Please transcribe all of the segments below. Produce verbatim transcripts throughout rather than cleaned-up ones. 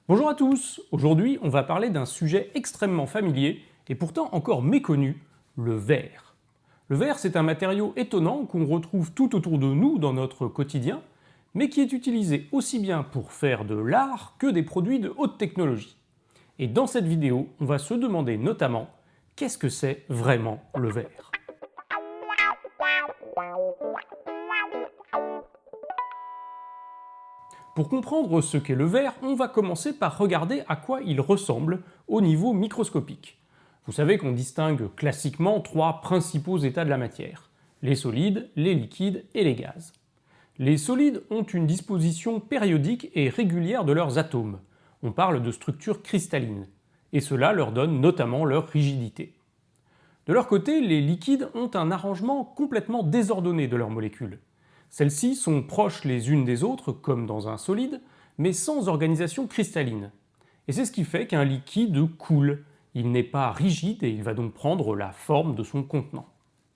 Bonjour à tous. Aujourd'hui, on va parler d'un sujet extrêmement familier et pourtant encore méconnu, le verre. Le verre, c'est un matériau étonnant qu'on retrouve tout autour de nous dans notre quotidien, mais qui est utilisé aussi bien pour faire de l'art que des produits de haute technologie. Et dans cette vidéo, on va se demander notamment qu'est-ce que c'est vraiment le verre. Pour comprendre ce qu'est le verre, on va commencer par regarder à quoi il ressemble au niveau microscopique. Vous savez qu'on distingue classiquement trois principaux états de la matière: les solides, les liquides et les gaz. Les solides ont une disposition périodique et régulière de leurs atomes. On parle de structure cristalline, et cela leur donne notamment leur rigidité. De leur côté, les liquides ont un arrangement complètement désordonné de leurs molécules. Celles-ci sont proches les unes des autres, comme dans un solide, mais sans organisation cristalline. Et c'est ce qui fait qu'un liquide coule. Il n'est pas rigide et il va donc prendre la forme de son contenant.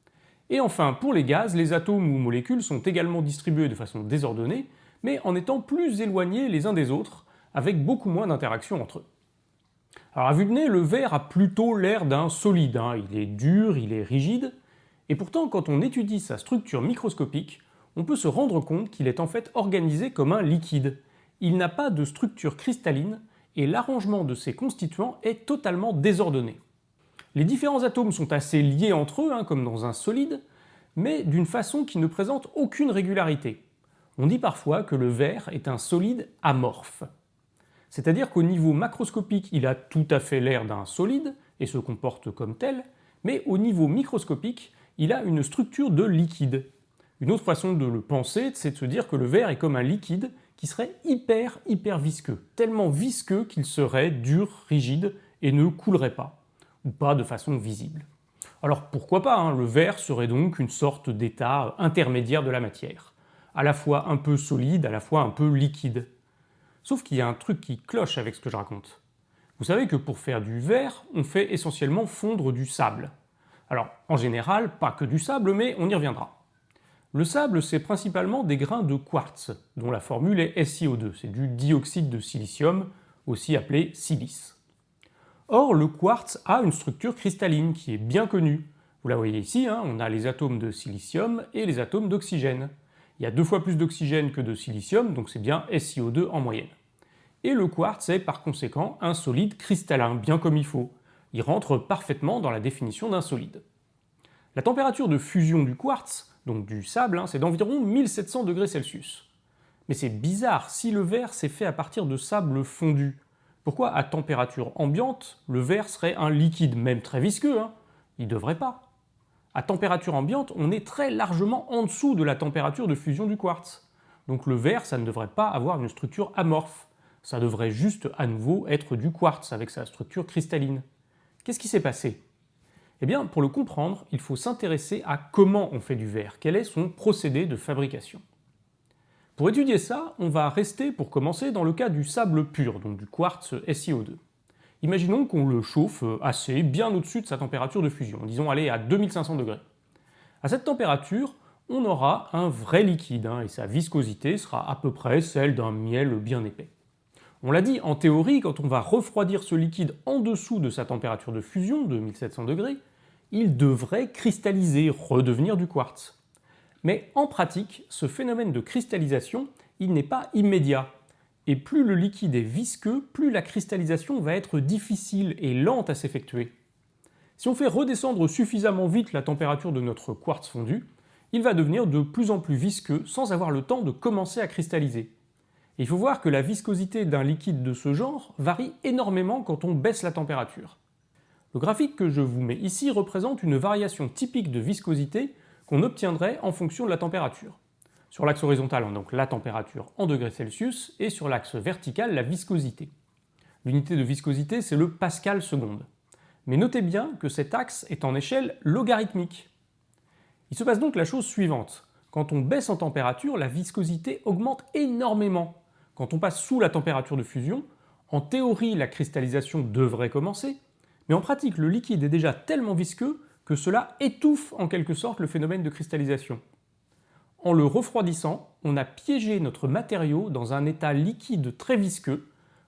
Et enfin, pour les gaz, les atomes ou molécules sont également distribués de façon désordonnée, mais en étant plus éloignés les uns des autres, avec beaucoup moins d'interactions entre eux. Alors à vue de nez, le verre a plutôt l'air d'un solide, hein. Il est dur, il est rigide, et pourtant quand on étudie sa structure microscopique, on peut se rendre compte qu'il est en fait organisé comme un liquide. Il n'a pas de structure cristalline et l'arrangement de ses constituants est totalement désordonné. Les différents atomes sont assez liés entre eux, hein, comme dans un solide, mais d'une façon qui ne présente aucune régularité. On dit parfois que le verre est un solide amorphe. C'est-à-dire qu'au niveau macroscopique, il a tout à fait l'air d'un solide et se comporte comme tel, mais au niveau microscopique, il a une structure de liquide. Une autre façon de le penser, c'est de se dire que le verre est comme un liquide qui serait hyper, hyper visqueux. Tellement visqueux qu'il serait dur, rigide et ne coulerait pas, ou pas de façon visible. Alors pourquoi pas, hein, le verre serait donc une sorte d'état intermédiaire de la matière, à la fois un peu solide, à la fois un peu liquide. Sauf qu'il y a un truc qui cloche avec ce que je raconte. Vous savez que pour faire du verre, on fait essentiellement fondre du sable. Alors en général, pas que du sable, mais on y reviendra. Le sable, c'est principalement des grains de quartz, dont la formule est S i O deux, c'est du dioxyde de silicium, aussi appelé silice. Or, le quartz a une structure cristalline qui est bien connue. Vous la voyez ici, hein, on a les atomes de silicium et les atomes d'oxygène. Il y a deux fois plus d'oxygène que de silicium, donc c'est bien S i O deux en moyenne. Et le quartz est par conséquent un solide cristallin, bien comme il faut. Il rentre parfaitement dans la définition d'un solide. La température de fusion du quartz, donc du sable, hein, c'est d'environ mille sept cents degrés Celsius. Mais c'est bizarre, si le verre s'est fait à partir de sable fondu, pourquoi à température ambiante, le verre serait un liquide, même très visqueux, hein? Il ne devrait pas. À température ambiante, on est très largement en dessous de la température de fusion du quartz. Donc le verre, ça ne devrait pas avoir une structure amorphe. Ça devrait juste à nouveau être du quartz avec sa structure cristalline. Qu'est-ce qui s'est passé ? Eh bien, pour le comprendre, il faut s'intéresser à comment on fait du verre, quel est son procédé de fabrication. Pour étudier ça, on va rester pour commencer dans le cas du sable pur, donc du quartz S i O deux. Imaginons qu'on le chauffe assez, bien au-dessus de sa température de fusion, disons aller à deux mille cinq cents degrés. À cette température, on aura un vrai liquide, hein, et sa viscosité sera à peu près celle d'un miel bien épais. On l'a dit, en théorie, quand on va refroidir ce liquide en dessous de sa température de fusion, de mille sept cents degrés, il devrait cristalliser, redevenir du quartz. Mais en pratique, ce phénomène de cristallisation, il n'est pas immédiat. Et plus le liquide est visqueux, plus la cristallisation va être difficile et lente à s'effectuer. Si on fait redescendre suffisamment vite la température de notre quartz fondu, il va devenir de plus en plus visqueux sans avoir le temps de commencer à cristalliser. Et il faut voir que la viscosité d'un liquide de ce genre varie énormément quand on baisse la température. Le graphique que je vous mets ici représente une variation typique de viscosité qu'on obtiendrait en fonction de la température. Sur l'axe horizontal, on a donc la température en degrés Celsius, et sur l'axe vertical, la viscosité. L'unité de viscosité, c'est le pascal seconde. Mais notez bien que cet axe est en échelle logarithmique. Il se passe donc la chose suivante. Quand on baisse en température, la viscosité augmente énormément. Quand on passe sous la température de fusion, en théorie, la cristallisation devrait commencer, mais en pratique, le liquide est déjà tellement visqueux que cela étouffe en quelque sorte le phénomène de cristallisation. En le refroidissant, on a piégé notre matériau dans un état liquide très visqueux,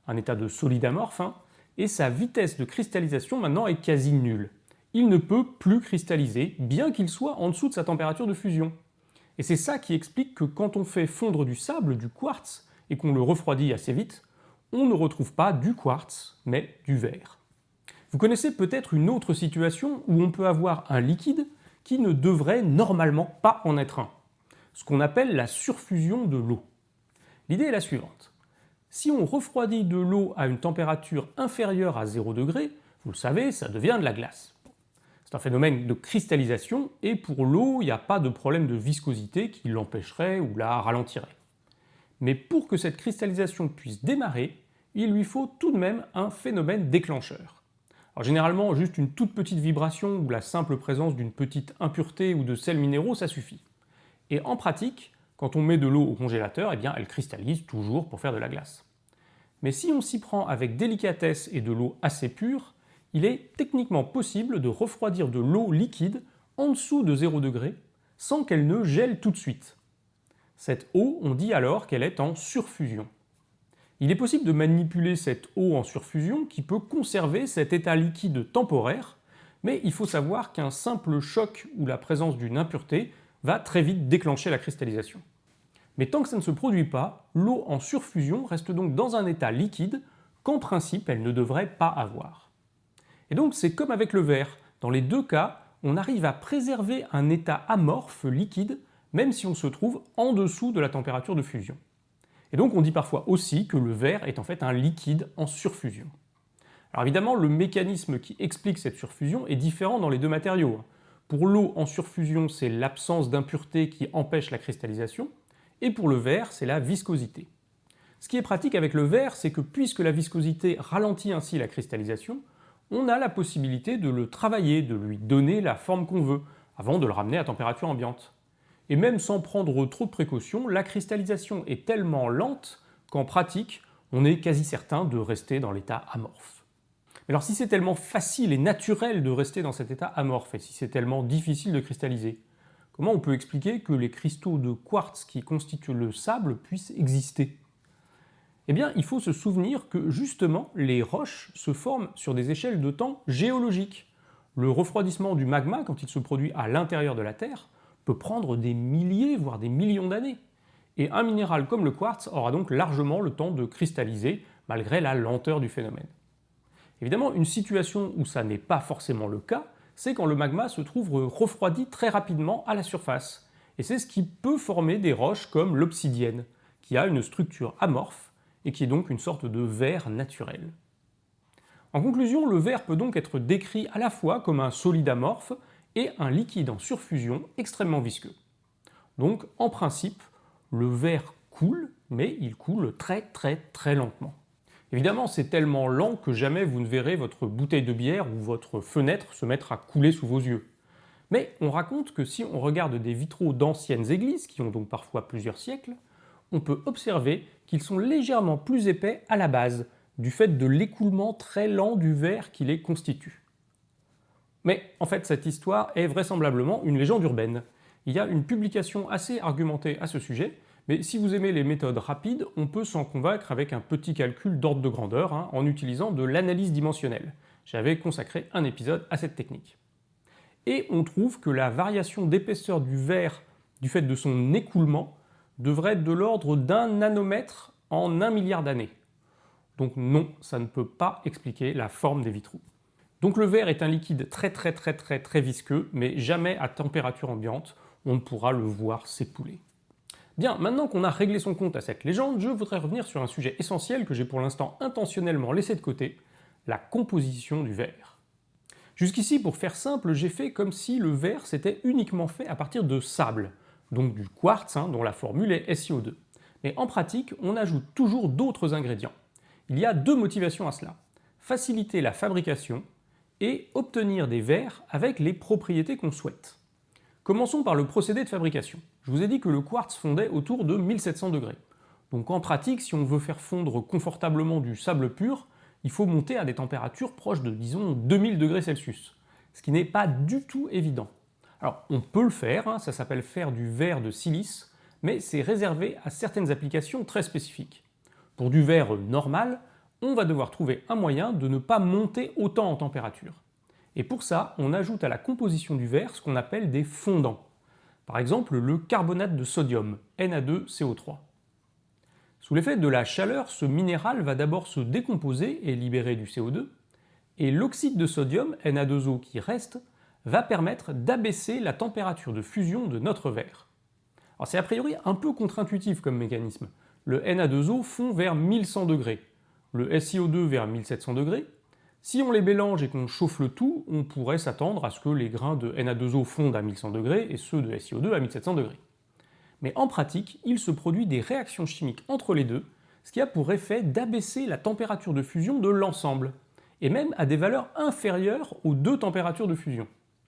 un état de solide amorphe, hein, et sa vitesse de cristallisation maintenant est quasi nulle. Il ne peut plus cristalliser, bien qu'il soit en dessous de sa température de fusion. Et c'est ça qui explique que quand on fait fondre du sable, du quartz, et qu'on le refroidit assez vite, on ne retrouve pas du quartz, mais du verre. Vous connaissez peut-être une autre situation où on peut avoir un liquide qui ne devrait normalement pas en être un, ce qu'on appelle la surfusion de l'eau. L'idée est la suivante. Si on refroidit de l'eau à une température inférieure à zéro degré, vous le savez, ça devient de la glace. C'est un phénomène de cristallisation et pour l'eau, il n'y a pas de problème de viscosité qui l'empêcherait ou la ralentirait. Mais pour que cette cristallisation puisse démarrer, il lui faut tout de même un phénomène déclencheur. Alors généralement, juste une toute petite vibration ou la simple présence d'une petite impureté ou de sels minéraux, ça suffit. Et en pratique, quand on met de l'eau au congélateur, eh bien, elle cristallise toujours pour faire de la glace. Mais si on s'y prend avec délicatesse et de l'eau assez pure, il est techniquement possible de refroidir de l'eau liquide en dessous de zéro degré sans qu'elle ne gèle tout de suite. Cette eau, on dit alors qu'elle est en surfusion. Il est possible de manipuler cette eau en surfusion qui peut conserver cet état liquide temporaire, mais il faut savoir qu'un simple choc ou la présence d'une impureté va très vite déclencher la cristallisation. Mais tant que ça ne se produit pas, l'eau en surfusion reste donc dans un état liquide qu'en principe elle ne devrait pas avoir. Et donc c'est comme avec le verre, dans les deux cas, on arrive à préserver un état amorphe liquide même si on se trouve en dessous de la température de fusion. Et donc on dit parfois aussi que le verre est en fait un liquide en surfusion. Alors évidemment, le mécanisme qui explique cette surfusion est différent dans les deux matériaux. Pour l'eau en surfusion, c'est l'absence d'impureté qui empêche la cristallisation, et pour le verre, c'est la viscosité. Ce qui est pratique avec le verre, c'est que puisque la viscosité ralentit ainsi la cristallisation, on a la possibilité de le travailler, de lui donner la forme qu'on veut, avant de le ramener à température ambiante. Et même sans prendre trop de précautions, la cristallisation est tellement lente qu'en pratique, on est quasi certain de rester dans l'état amorphe. Mais alors si c'est tellement facile et naturel de rester dans cet état amorphe, et si c'est tellement difficile de cristalliser, comment on peut expliquer que les cristaux de quartz qui constituent le sable puissent exister ? Eh bien, il faut se souvenir que justement, les roches se forment sur des échelles de temps géologiques. Le refroidissement du magma, quand il se produit à l'intérieur de la Terre, peut prendre des milliers, voire des millions d'années. Et un minéral comme le quartz aura donc largement le temps de cristalliser, malgré la lenteur du phénomène. Évidemment, une situation où ça n'est pas forcément le cas, c'est quand le magma se trouve refroidi très rapidement à la surface. Et c'est ce qui peut former des roches comme l'obsidienne, qui a une structure amorphe, et qui est donc une sorte de verre naturel. En conclusion, le verre peut donc être décrit à la fois comme un solide amorphe et un liquide en surfusion extrêmement visqueux. Donc, en principe, le verre coule, mais il coule très très très lentement. Évidemment, c'est tellement lent que jamais vous ne verrez votre bouteille de bière ou votre fenêtre se mettre à couler sous vos yeux. Mais on raconte que si on regarde des vitraux d'anciennes églises, qui ont donc parfois plusieurs siècles, on peut observer qu'ils sont légèrement plus épais à la base, du fait de l'écoulement très lent du verre qui les constitue. Mais en fait, cette histoire est vraisemblablement une légende urbaine. Il y a une publication assez argumentée à ce sujet, mais si vous aimez les méthodes rapides, on peut s'en convaincre avec un petit calcul d'ordre de grandeur, hein, en utilisant de l'analyse dimensionnelle. J'avais consacré un épisode à cette technique. Et on trouve que la variation d'épaisseur du verre, du fait de son écoulement, devrait être de l'ordre d'un nanomètre en un milliard d'années. Donc non, ça ne peut pas expliquer la forme des vitraux. Donc le verre est un liquide très très très très très visqueux, mais jamais à température ambiante, on ne pourra le voir s'écouler. Bien, maintenant qu'on a réglé son compte à cette légende, je voudrais revenir sur un sujet essentiel que j'ai pour l'instant intentionnellement laissé de côté, la composition du verre. Jusqu'ici, pour faire simple, j'ai fait comme si le verre s'était uniquement fait à partir de sable, donc du quartz, hein, dont la formule est S i O deux. Mais en pratique, on ajoute toujours d'autres ingrédients. Il y a deux motivations à cela. Faciliter la fabrication et obtenir des verres avec les propriétés qu'on souhaite. Commençons par le procédé de fabrication. Je vous ai dit que le quartz fondait autour de mille sept cents degrés. Donc en pratique, si on veut faire fondre confortablement du sable pur, il faut monter à des températures proches de, disons, deux mille degrés Celsius, ce qui n'est pas du tout évident. Alors, on peut le faire, hein, ça s'appelle faire du verre de silice, mais c'est réservé à certaines applications très spécifiques. Pour du verre normal, on va devoir trouver un moyen de ne pas monter autant en température. Et pour ça, on ajoute à la composition du verre ce qu'on appelle des fondants. Par exemple, le carbonate de sodium, N A deux C O trois. Sous l'effet de la chaleur, ce minéral va d'abord se décomposer et libérer du C O deux, et l'oxyde de sodium, N A deux O qui reste, va permettre d'abaisser la température de fusion de notre verre. Alors c'est a priori un peu contre-intuitif comme mécanisme. Le N A deux O fond vers mille cent degrés, le S i O deux vers mille sept cents degrés. Si on les mélange et qu'on chauffe le tout, on pourrait s'attendre à ce que les grains de N A deux O fondent à mille cent degrés et ceux de S i O deux à mille sept cents degrés. Mais en pratique, il se produit des réactions chimiques entre les deux, ce qui a pour effet d'abaisser la température de fusion de l'ensemble, et même à des valeurs inférieures aux deux températures de fusion.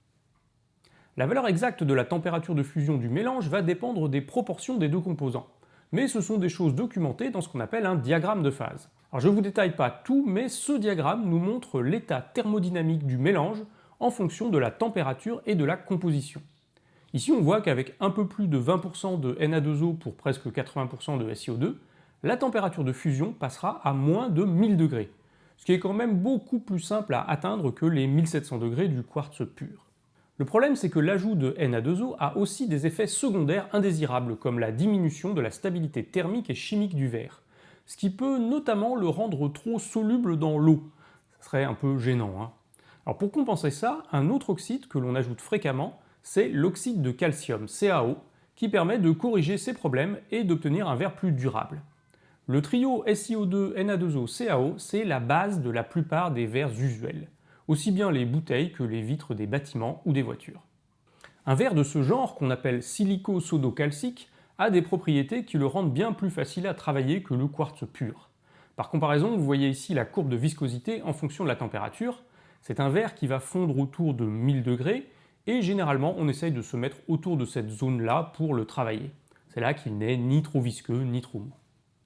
La valeur exacte de la température de fusion du mélange va dépendre des proportions des deux composants, mais ce sont des choses documentées dans ce qu'on appelle un diagramme de phase. Alors je ne vous détaille pas tout, mais ce diagramme nous montre l'état thermodynamique du mélange en fonction de la température et de la composition. Ici on voit qu'avec un peu plus de vingt pour cent de N A deux O pour presque quatre-vingts pour cent de S i O deux, la température de fusion passera à moins de mille degrés, ce qui est quand même beaucoup plus simple à atteindre que les mille sept cents degrés du quartz pur. Le problème, c'est que l'ajout de N A deux O a aussi des effets secondaires indésirables, comme la diminution de la stabilité thermique et chimique du verre, ce qui peut notamment le rendre trop soluble dans l'eau. Ce serait un peu gênant, hein. Alors pour compenser ça, un autre oxyde que l'on ajoute fréquemment, c'est l'oxyde de calcium, C a O, qui permet de corriger ces problèmes et d'obtenir un verre plus durable. Le trio S i O deux, N A deux O, C a O, c'est la base de la plupart des verres usuels, aussi bien les bouteilles que les vitres des bâtiments ou des voitures. Un verre de ce genre, qu'on appelle silico-sodo-calcique, a des propriétés qui le rendent bien plus facile à travailler que le quartz pur. Par comparaison, vous voyez ici la courbe de viscosité en fonction de la température. C'est un verre qui va fondre autour de mille degrés, et généralement on essaye de se mettre autour de cette zone-là pour le travailler. C'est là qu'il n'est ni trop visqueux ni trop mou.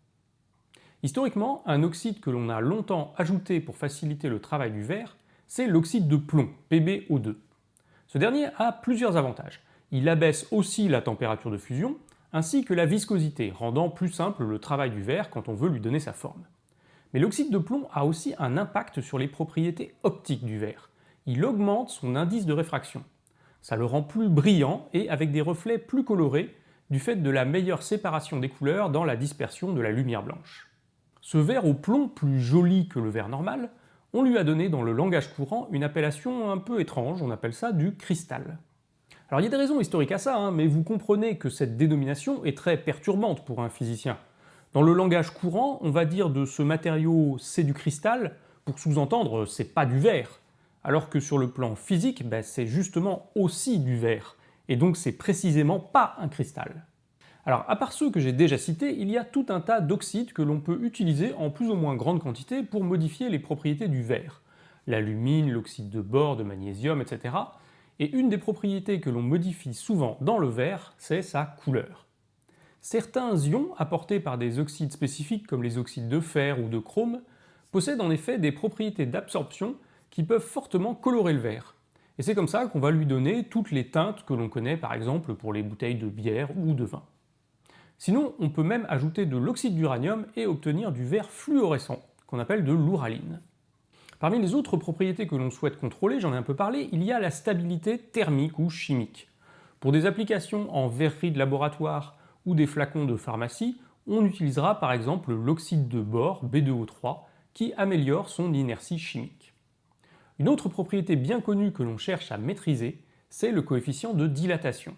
Historiquement, un oxyde que l'on a longtemps ajouté pour faciliter le travail du verre, c'est l'oxyde de plomb, P b O deux. Ce dernier a plusieurs avantages. Il abaisse aussi la température de fusion, ainsi que la viscosité, rendant plus simple le travail du verre quand on veut lui donner sa forme. Mais l'oxyde de plomb a aussi un impact sur les propriétés optiques du verre. Il augmente son indice de réfraction. Ça le rend plus brillant et avec des reflets plus colorés, du fait de la meilleure séparation des couleurs dans la dispersion de la lumière blanche. Ce verre au plomb, plus joli que le verre normal, on lui a donné dans le langage courant une appellation un peu étrange, on appelle ça du cristal. Alors il y a des raisons historiques à ça, hein, mais vous comprenez que cette dénomination est très perturbante pour un physicien. Dans le langage courant, on va dire de ce matériau c'est du cristal, pour sous-entendre c'est pas du verre, alors que sur le plan physique, ben, c'est justement aussi du verre, et donc c'est précisément pas un cristal. Alors à part ceux que j'ai déjà cités, il y a tout un tas d'oxydes que l'on peut utiliser en plus ou moins grande quantité pour modifier les propriétés du verre. L'alumine, l'oxyde de bore, de magnésium, et cetera. Et une des propriétés que l'on modifie souvent dans le verre, c'est sa couleur. Certains ions apportés par des oxydes spécifiques comme les oxydes de fer ou de chrome possèdent en effet des propriétés d'absorption qui peuvent fortement colorer le verre. Et c'est comme ça qu'on va lui donner toutes les teintes que l'on connaît par exemple pour les bouteilles de bière ou de vin. Sinon, on peut même ajouter de l'oxyde d'uranium et obtenir du verre fluorescent, qu'on appelle de l'uraline. Parmi les autres propriétés que l'on souhaite contrôler, j'en ai un peu parlé, il y a la stabilité thermique ou chimique. Pour des applications en verrerie de laboratoire ou des flacons de pharmacie, on utilisera par exemple l'oxyde de bore, B deux O trois, qui améliore son inertie chimique. Une autre propriété bien connue que l'on cherche à maîtriser, c'est le coefficient de dilatation.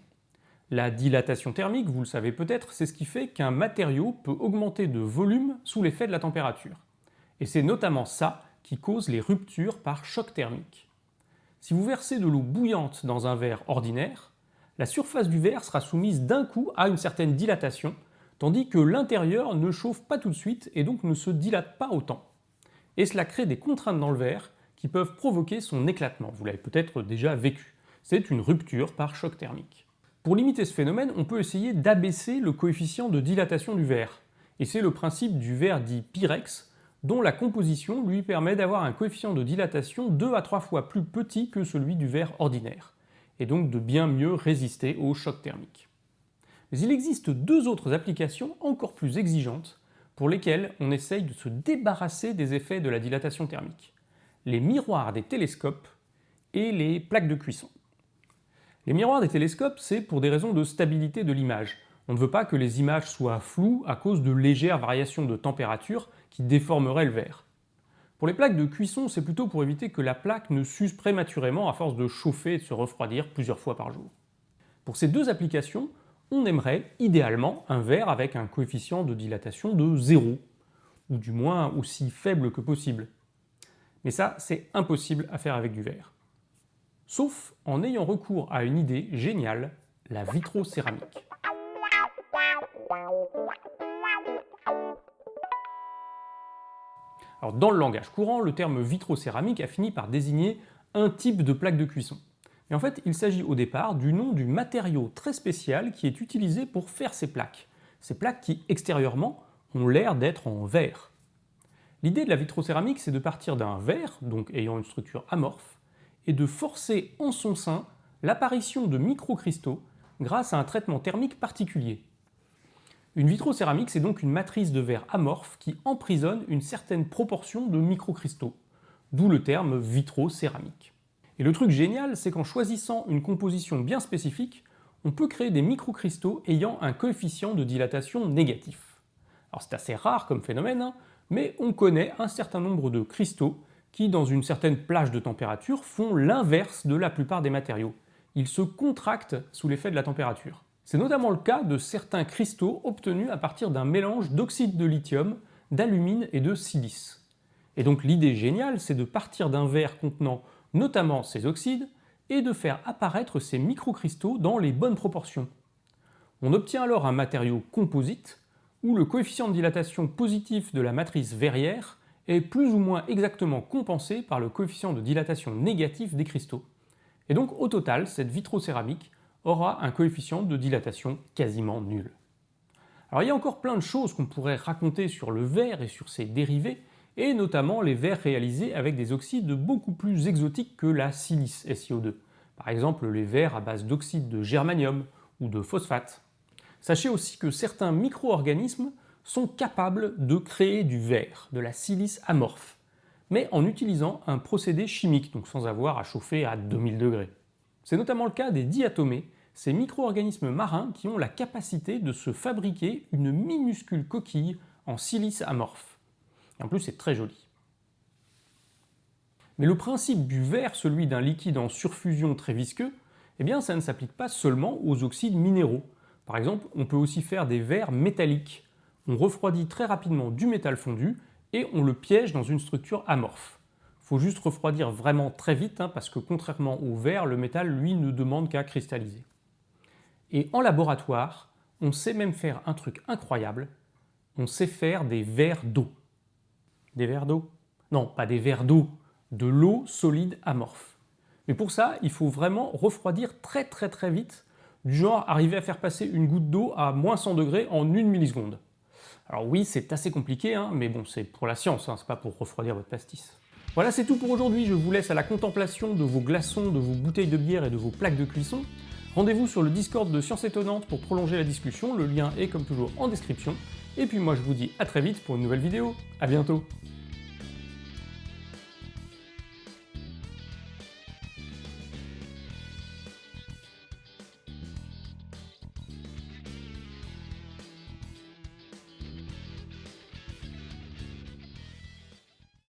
La dilatation thermique, vous le savez peut-être, c'est ce qui fait qu'un matériau peut augmenter de volume sous l'effet de la température. Et c'est notamment ça qui cause les ruptures par choc thermique. Si vous versez de l'eau bouillante dans un verre ordinaire, la surface du verre sera soumise d'un coup à une certaine dilatation, tandis que l'intérieur ne chauffe pas tout de suite et donc ne se dilate pas autant. Et cela crée des contraintes dans le verre qui peuvent provoquer son éclatement. Vous l'avez peut-être déjà vécu. C'est une rupture par choc thermique. Pour limiter ce phénomène, on peut essayer d'abaisser le coefficient de dilatation du verre. Et c'est le principe du verre dit Pyrex, dont la composition lui permet d'avoir un coefficient de dilatation deux à trois fois plus petit que celui du verre ordinaire, et donc de bien mieux résister au choc thermique. Mais il existe deux autres applications encore plus exigeantes pour lesquels on essaye de se débarrasser des effets de la dilatation thermique. Les miroirs des télescopes et les plaques de cuisson. Les miroirs des télescopes, c'est pour des raisons de stabilité de l'image. On ne veut pas que les images soient floues à cause de légères variations de température qui déformeraient le verre. Pour les plaques de cuisson, c'est plutôt pour éviter que la plaque ne s'use prématurément à force de chauffer et de se refroidir plusieurs fois par jour. Pour ces deux applications, on aimerait idéalement un verre avec un coefficient de dilatation de zéro, ou du moins aussi faible que possible. Mais ça, c'est impossible à faire avec du verre. Sauf en ayant recours à une idée géniale, la vitrocéramique. Alors, dans le langage courant, le terme vitrocéramique a fini par désigner un type de plaque de cuisson. Mais en fait, il s'agit au départ du nom du matériau très spécial qui est utilisé pour faire ces plaques. Ces plaques qui, extérieurement, ont l'air d'être en verre. L'idée de la vitrocéramique, c'est de partir d'un verre, donc ayant une structure amorphe, et de forcer en son sein l'apparition de microcristaux grâce à un traitement thermique particulier. Une vitrocéramique, c'est donc une matrice de verre amorphe qui emprisonne une certaine proportion de microcristaux, d'où le terme vitrocéramique. Et le truc génial, c'est qu'en choisissant une composition bien spécifique, on peut créer des microcristaux ayant un coefficient de dilatation négatif. Alors c'est assez rare comme phénomène, hein, mais on connaît un certain nombre de cristaux qui, dans une certaine plage de température, font l'inverse de la plupart des matériaux. Ils se contractent sous l'effet de la température. C'est notamment le cas de certains cristaux obtenus à partir d'un mélange d'oxyde de lithium, d'alumine et de silice. Et donc l'idée géniale, c'est de partir d'un verre contenant notamment ces oxydes et de faire apparaître ces microcristaux dans les bonnes proportions. On obtient alors un matériau composite où le coefficient de dilatation positif de la matrice verrière est plus ou moins exactement compensé par le coefficient de dilatation négatif des cristaux. Et donc au total, cette vitrocéramique aura un coefficient de dilatation quasiment nul. Alors il y a encore plein de choses qu'on pourrait raconter sur le verre et sur ses dérivés, et notamment les verres réalisés avec des oxydes beaucoup plus exotiques que la silice S i O deux. Par exemple les verres à base d'oxyde de germanium ou de phosphate. Sachez aussi que certains micro-organismes sont capables de créer du verre, de la silice amorphe, mais en utilisant un procédé chimique, donc sans avoir à chauffer à deux mille degrés. C'est notamment le cas des diatomées, ces micro-organismes marins qui ont la capacité de se fabriquer une minuscule coquille en silice amorphe. Et en plus, c'est très joli. Mais le principe du verre, celui d'un liquide en surfusion très visqueux, eh bien, ça ne s'applique pas seulement aux oxydes minéraux. Par exemple, on peut aussi faire des verres métalliques. On refroidit très rapidement du métal fondu et on le piège dans une structure amorphe. Il faut juste refroidir vraiment très vite, hein, parce que contrairement au verre, le métal, lui, ne demande qu'à cristalliser. Et en laboratoire, on sait même faire un truc incroyable, on sait faire des verres d'eau. Des verres d'eau? Non, pas des verres d'eau, de l'eau solide amorphe. Mais pour ça, il faut vraiment refroidir très très très vite, du genre arriver à faire passer une goutte d'eau à moins cent degrés en une milliseconde. Alors oui, c'est assez compliqué, hein, mais bon, c'est pour la science, hein, c'est pas pour refroidir votre pastis. Voilà, c'est tout pour aujourd'hui, je vous laisse à la contemplation de vos glaçons, de vos bouteilles de bière et de vos plaques de cuisson. Rendez-vous sur le Discord de Science Étonnante pour prolonger la discussion, le lien est comme toujours en description. Et puis moi je vous dis à très vite pour une nouvelle vidéo, à bientôt.